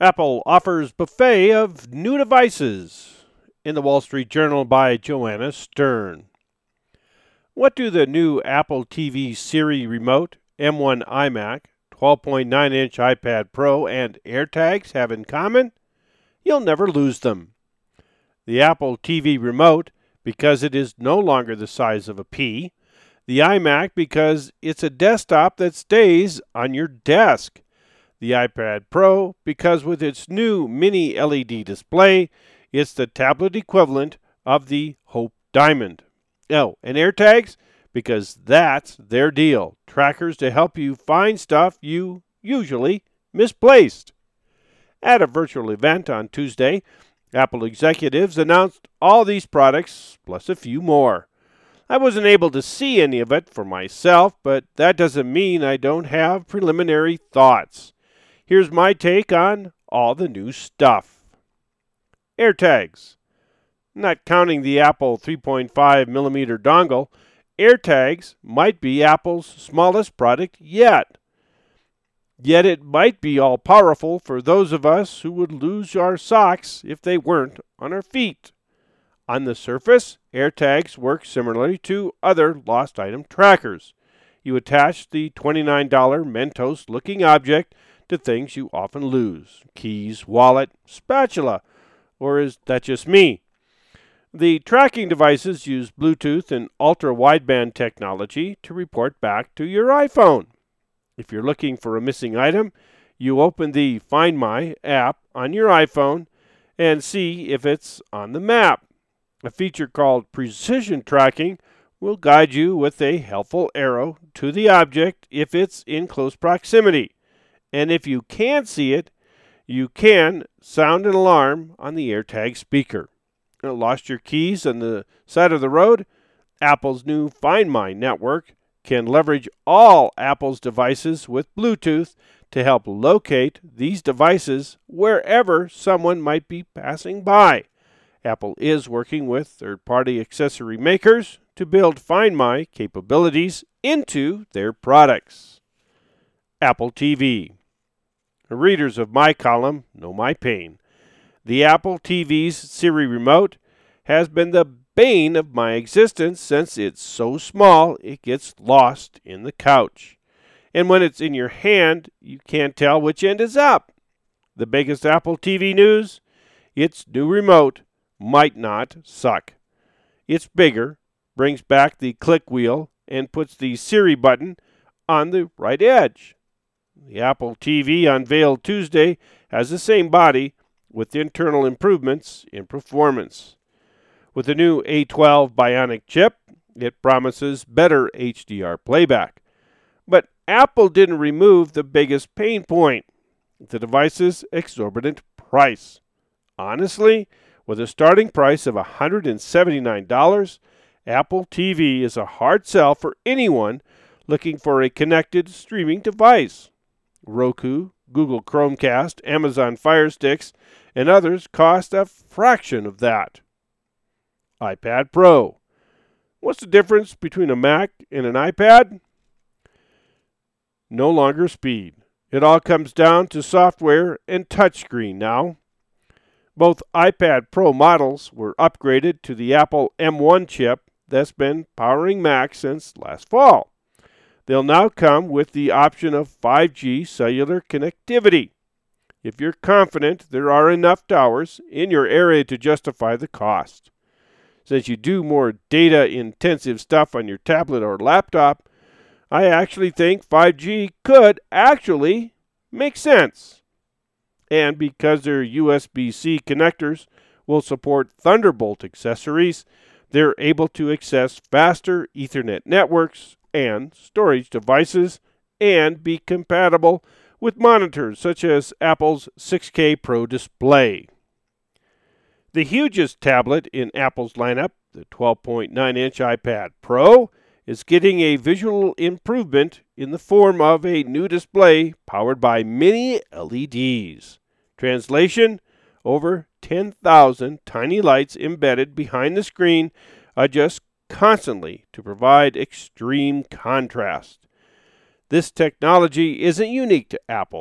Apple offers buffet of new devices in the Wall Street Journal by Joanna Stern. What do the new Apple TV Siri Remote, M1 iMac, 12.9-inch iPad Pro, and AirTags have in common? You'll never lose them. The Apple TV Remote, because it is no longer the size of a pea. The iMac, because it's a desktop that stays on your desk. The iPad Pro, because with its new mini LED display, it's the tablet equivalent of the Hope Diamond. Oh, and AirTags, because that's their deal. Trackers to help you find stuff you usually misplaced. At a virtual event on Tuesday, Apple executives announced all these products, plus a few more. I wasn't able to see any of it for myself, but that doesn't mean I don't have preliminary thoughts. Here's my take on all the new stuff. AirTags. Not counting the Apple 3.5mm dongle, AirTags might be Apple's smallest product yet. Yet it might be all-powerful for those of us who would lose our socks if they weren't on our feet. On the surface, AirTags work similarly to other lost item trackers. You attach the $29 Mentos-looking object to things you often lose: keys, wallet, spatula, or is that just me? The tracking devices use Bluetooth and ultra-wideband technology to report back to your iPhone. If you're looking for a missing item, you open the Find My app on your iPhone and see if it's on the map. A feature called Precision Tracking will guide you with a helpful arrow to the object if it's in close proximity. And if you can't see it, you can sound an alarm on the AirTag speaker. Lost your keys on the side of the road? Apple's new Find My network can leverage all Apple's devices with Bluetooth to help locate these devices wherever someone might be passing by. Apple is working with third-party accessory makers to build Find My capabilities into their products. Apple TV. Readers of my column know my pain. The Apple TV's Siri Remote has been the bane of my existence since it's so small it gets lost in the couch. And when it's in your hand, you can't tell which end is up. The biggest Apple TV news? Its new remote might not suck. It's bigger, brings back the click wheel, and puts the Siri button on the right edge. The Apple TV unveiled Tuesday has the same body with internal improvements in performance. With the new A12 Bionic chip, it promises better HDR playback. But Apple didn't remove the biggest pain point, the device's exorbitant price. Honestly, with a starting price of $179, Apple TV is a hard sell for anyone looking for a connected streaming device. Roku, Google Chromecast, Amazon Fire Sticks, and others cost a fraction of that. iPad Pro. What's the difference between a Mac and an iPad? No longer speed. It all comes down to software and touchscreen now. Both iPad Pro models were upgraded to the Apple M1 chip that's been powering Macs since last fall. They'll now come with the option of 5G cellular connectivity. If you're confident there are enough towers in your area to justify the cost. Since you do more data-intensive stuff on your tablet or laptop, I actually think 5G could actually make sense. And because their USB-C connectors will support Thunderbolt accessories, they're able to access faster Ethernet networks and storage devices and be compatible with monitors such as Apple's 6K Pro display. The hugest tablet in Apple's lineup, the 12.9-inch iPad Pro, is getting a visual improvement in the form of a new display powered by mini LEDs. Translation: over 10,000 tiny lights embedded behind the screen adjust constantly to provide extreme contrast. This technology isn't unique to Apple.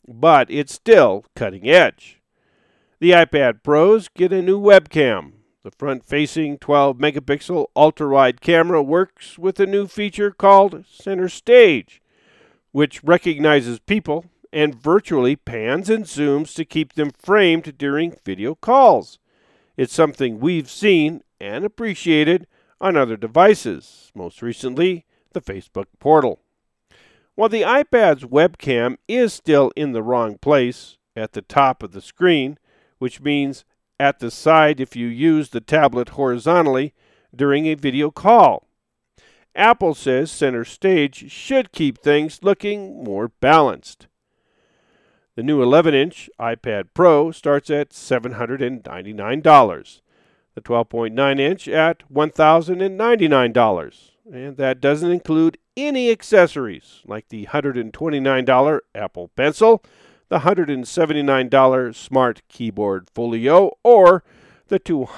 but it's still cutting edge. The iPad Pros get a new webcam. The front-facing 12-megapixel ultra-wide camera works with a new feature called Center Stage, which recognizes people and virtually pans and zooms to keep them framed during video calls. It's something we've seen and appreciated on other devices, most recently the Facebook Portal. While the iPad's webcam is still in the wrong place, at the top of the screen, which means at the side if you use the tablet horizontally during a video call. Apple says Center Stage should keep things looking more balanced. The new 11-inch iPad Pro starts at $799, the 12.9-inch at $1,099, and that doesn't include any accessories like the $129 Apple Pencil, the $179 Smart Keyboard Folio, or the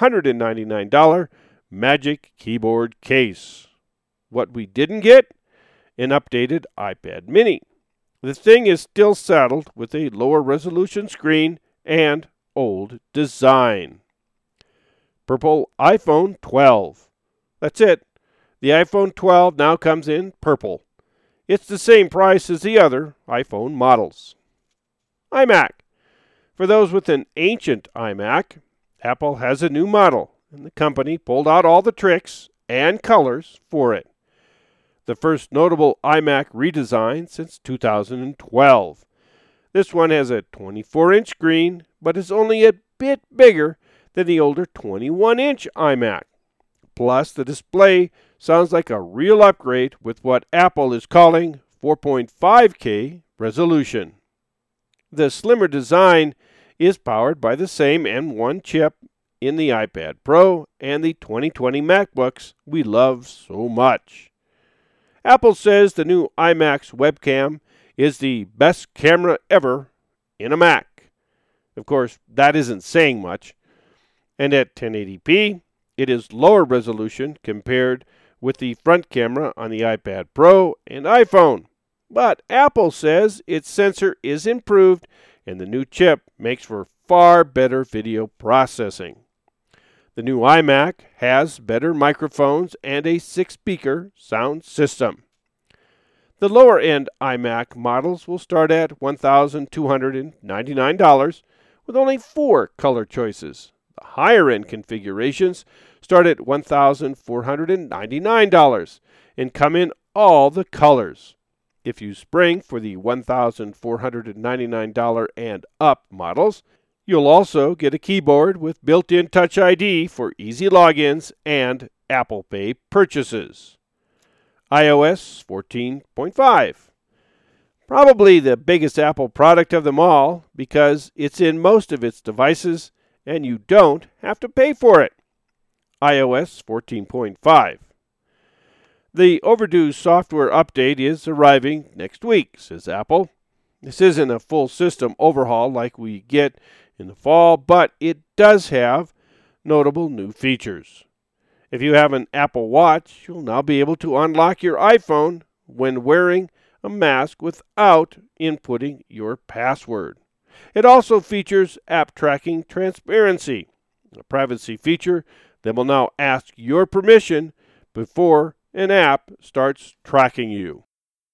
$299 Magic Keyboard Case. What we didn't get? An updated iPad mini. The thing is still saddled with a lower resolution screen and old design. Purple iPhone 12. That's it. The iPhone 12 now comes in purple. It's the same price as the other iPhone models. iMac. For those with an ancient iMac, Apple has a new model, and the company pulled out all the tricks and colors for it. The first notable iMac redesign since 2012. This one has a 24-inch screen, but is only a bit bigger than the older 21-inch iMac. Plus, the display sounds like a real upgrade with what Apple is calling 4.5K resolution. The slimmer design is powered by the same M1 chip in the iPad Pro and the 2020 MacBooks we love so much. Apple says the new iMac's webcam is the best camera ever in a Mac. Of course, that isn't saying much. And at 1080p, it is lower resolution compared with the front camera on the iPad Pro and iPhone. But Apple says its sensor is improved and the new chip makes for far better video processing. The new iMac has better microphones and a 6-speaker sound system. The lower-end iMac models will start at $1,299 with only 4 color choices. The higher-end configurations start at $1,499 and come in all the colors. If you spring for the $1,499 and up models, you'll also get a keyboard with built-in Touch ID for easy logins and Apple Pay purchases. iOS 14.5. Probably the biggest Apple product of them all because it's in most of its devices and you don't have to pay for it. iOS 14.5. The overdue software update is arriving next week, says Apple. This isn't a full system overhaul like we get in the fall, but it does have notable new features. If you have an Apple Watch, you'll now be able to unlock your iPhone when wearing a mask without inputting your password. It also features app tracking transparency, a privacy feature that will now ask your permission before an app starts tracking you.